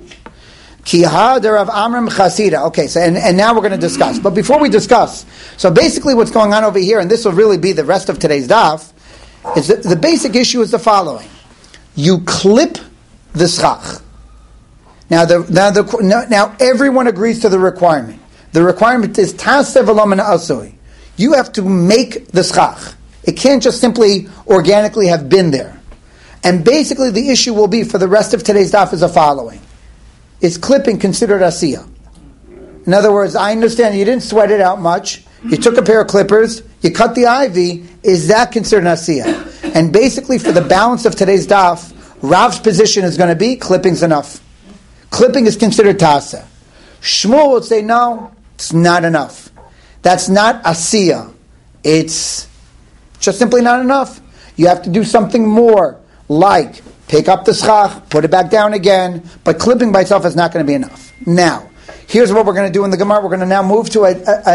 Kiha de Rav Amram Chasida. Okay, so and now we're going to discuss. But before we discuss, so basically what's going on over here, and this will really be the rest of today's daf, is that the basic issue is the following. You clip the schach. Now everyone agrees to the requirement. The requirement is taseh v'lo min asui. You have to make the schach. It can't just simply organically have been there. And basically the issue will be for the rest of today's daf is the following. Is clipping considered asiyah? In other words, I understand you didn't sweat it out much. You took a pair of clippers, you cut the ivy. Is that considered asiyah? And basically for the balance of today's daf, Rav's position is going to be clipping's enough. Clipping is considered taseh. Shmuel would say, no, it's not enough. That's not asiyah. It's just simply not enough. You have to do something more, like pick up the schach, put it back down again, but clipping by itself is not going to be enough. Now, here's what we're going to do in the Gemara. We're going to now move to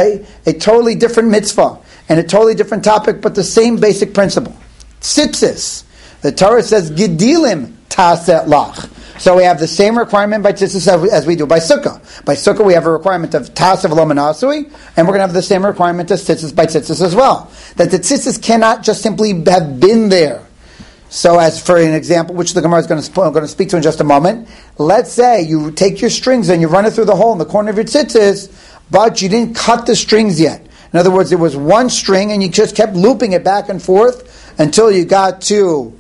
a totally different mitzvah and a totally different topic, but the same basic principle. Tzitzis. The Torah says, Gidilim taseh lach. So we have the same requirement by tzitzis as we do by sukkah. By sukkah we have a requirement of taseh v'lo min asui, and we're going to have the same requirement as tzitzis by tzitzis as well. That the tzitzis cannot just simply have been there. So as for an example, which the Gemara is going to speak to in just a moment, let's say you take your strings and you run it through the hole in the corner of your tzitzis, but you didn't cut the strings yet. In other words, there was one string and you just kept looping it back and forth until you got to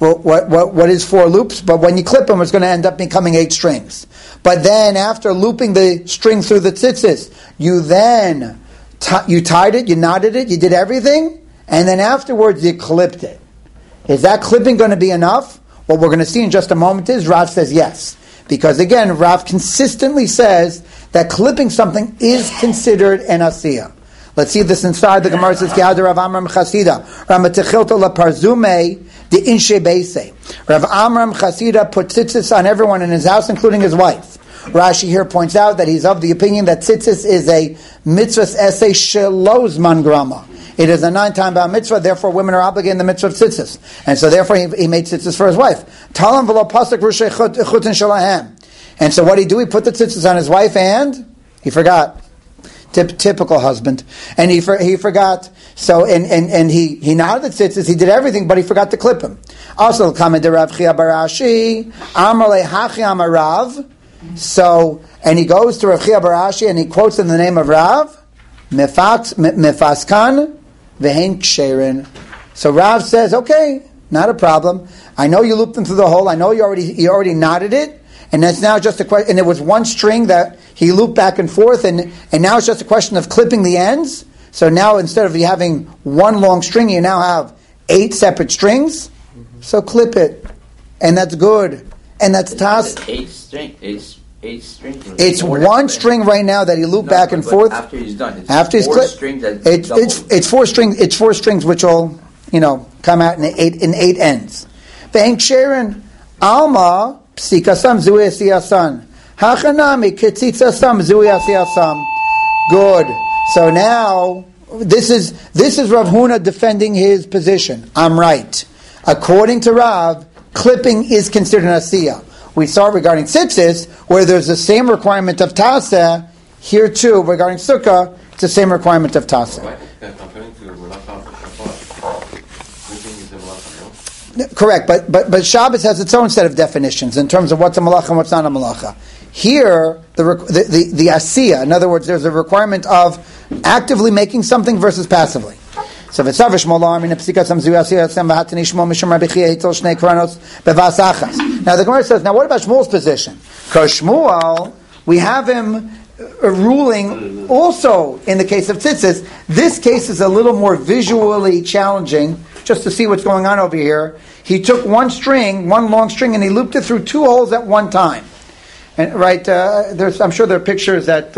what is 4 loops, but when you clip them, it's going to end up becoming 8 strings. But then, after looping the string through the tzitzis, you then you tied it, you knotted it, you did everything, and then afterwards you clipped it. Is that clipping going to be enough? What we're going to see in just a moment is Rav says yes, because again, Rav consistently says that clipping something is considered an asiyah. Let's see this inside. The Gemara says, "Ki'ad Rav Amram Chasida, Ramatechilta la Parzume." The Inshe Beise. Rav Amram Chasida put tzitzis on everyone in his house, including his wife. Rashi here points out that he's of the opinion that tzitzis is a mitzvah's essay shelos man grama. It is a 9-time bound mitzvah, therefore women are obligated in the mitzvah of tzitzis. And so therefore he made tzitzis for his wife. Talam v'lo pasuk rushei chutin shalahem. And so what did he do? He put the tzitzis on his wife and he forgot. Typical husband. And he forgot. So, and he knotted the tzitzis, he did everything, but he forgot to clip him. Also, comment to Rav Chia Barashi, Amar le Hachi Amar Rav. So, and he goes to Rav Chia Barashi and he quotes in the name of Rav, Mefaskan Vehein Ksherin. So Rav says, okay, not a problem. I know you looped them through the hole, I know you already knotted it. And that's now just a question, and it was one string that he looped back and forth, and now it's just a question of clipping the ends. So now instead of you having one long string, you now have 8 separate strings. Mm-hmm. So clip it, and that's good, and that's tas. 8 strings. It's one string right now that he looped back and forth. After he's done, it's 4 strings. It's 4 strings. It's 4 strings which will come out in 8 ends. Thank Sharon. Alma psikasam zui asiyasan. Hachanami ketzitzasam zui asiyasam. Good. So now this is Rav Huna defending his position. I'm right. According to Rav, clipping is considered an asiyah. We saw regarding tzitzis where there's the same requirement of taseh. Here too, regarding sukkah, it's the same requirement of taseh. Correct, but Shabbos has its own set of definitions in terms of what's a malacha and what's not a malacha. Here, the asiyah, in other words, there's a requirement of actively making something versus passively. So now the Gemara says, now what about Shmuel's position? Because Shmuel, we have him ruling also in the case of tzitzis. This case is a little more visually challenging, just to see what's going on over here. He took one long string, and he looped it through two holes at one time. And I'm sure there are pictures that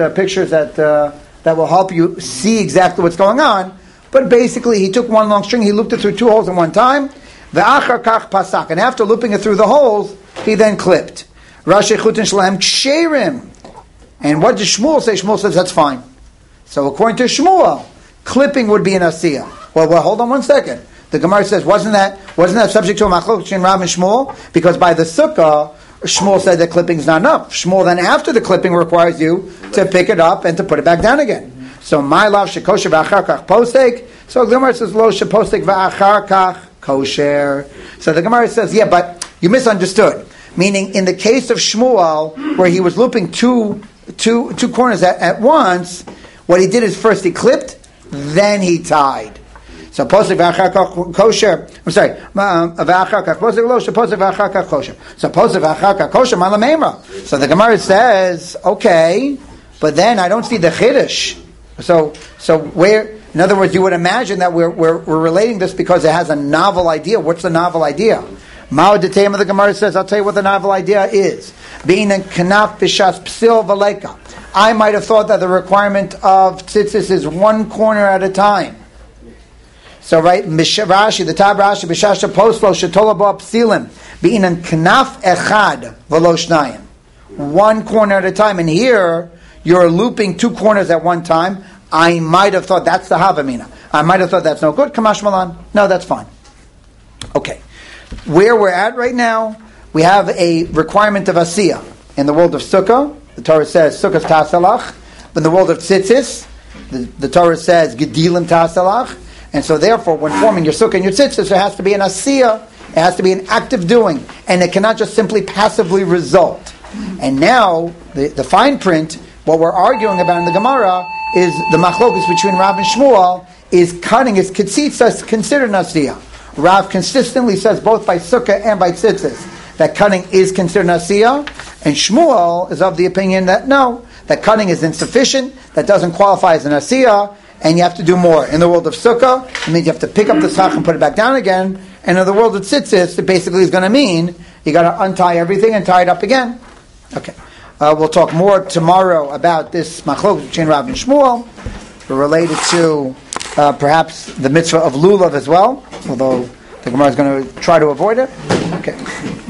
will help you see exactly what's going on. But basically, he took one long string, he looped it through two holes at one time. Ve'achar kach pasak, and after looping it through the holes, he then clipped. Rashi chutin shalem ksherim. And what does Shmuel say? Shmuel says that's fine. So according to Shmuel, clipping would be an asiyah. Well, hold on one second. The Gemara says, wasn't that subject to a machlok between Rav and Shmuel? Because by the sukkah, Shmuel said that clipping is not enough. Shmuel then, after the clipping, requires you to pick it up and to put it back down again. So my love shekosher v'achar kach posek. So the Gemara says lo sheposek v'achar kach kosher. So the Gemara says, yeah, but you misunderstood. Meaning, in the case of Shmuel, where he was looping two corners at once, what he did is first he clipped, then he tied. So posek v'achar kach kosher. I'm sorry, v'achar kach posek lo sheposek v'achar kach kosher. So posek v'achar kach kosher malamemra. So the Gemara says, okay, but then I don't see the chiddush. So where, in other words, you would imagine that we're relating this because it has a novel idea. What's the novel idea? Ma'od Detayim of the Gemara says, I'll tell you what the novel idea is. Being a kanaf b'shas psil v'leika. I might have thought that the requirement of tzitzis is one corner at a time. So right, Rashi, the Tab Rashi, b'shasha poslo shetola bo psilim. Being a kanaf echad v'lo shnayim. One corner at a time. And here, you're looping two corners at one time. I might have thought that's the Havamina. I might have thought that's no good. Kamash Malan. No, that's fine. Okay. Where we're at right now, we have a requirement of Asiyah. In the world of Sukkah, the Torah says Sukkah's Tasalach. In the world of Tzitzis, the Torah says Gedilim Tasalach. And so therefore, when forming your Sukkah and your Tzitzis, there has to be an Asiyah. It has to be an active doing. And it cannot just simply passively result. And now, the fine print, what we're arguing about in the Gemara is the machlokus between Rav and Shmuel is cutting, is ketzitzas considered nasiyah. Rav consistently says both by sukkah and by tzitzis that cutting is considered nasiyah, and Shmuel is of the opinion that no, that cutting is insufficient, that doesn't qualify as an nasiyah, and you have to do more. In the world of sukkah, it means you have to pick up the sach and put it back down again, and in the world of tzitzis, it basically is going to mean you got to untie everything and tie it up again. Okay. We'll talk more tomorrow about this machlok between Rav and Shmuel, related to perhaps the mitzvah of lulav as well, although the Gemara is going to try to avoid it. Okay.